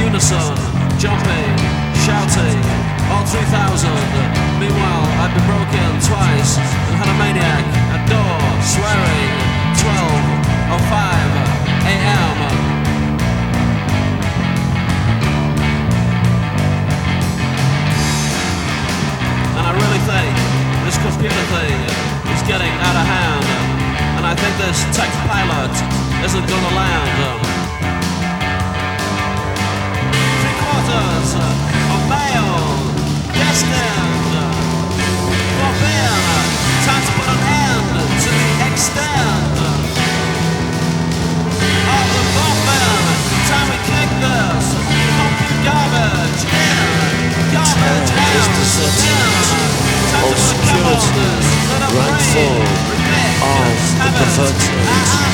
unison, jumping, shouting, all 3,000. Meanwhile, I'd been broken twice and had a maniac at door, swearing, 12:05 a.m. And I really think this computer thing is getting out of hand, and I think this tech pilot isn't gonna land. 3/4 of male destined for being. Time to put an end to the extent of the boffin. Time we kick this funky garbage in, garbage out, in. Time to put a cap on this little brain. of the perverted.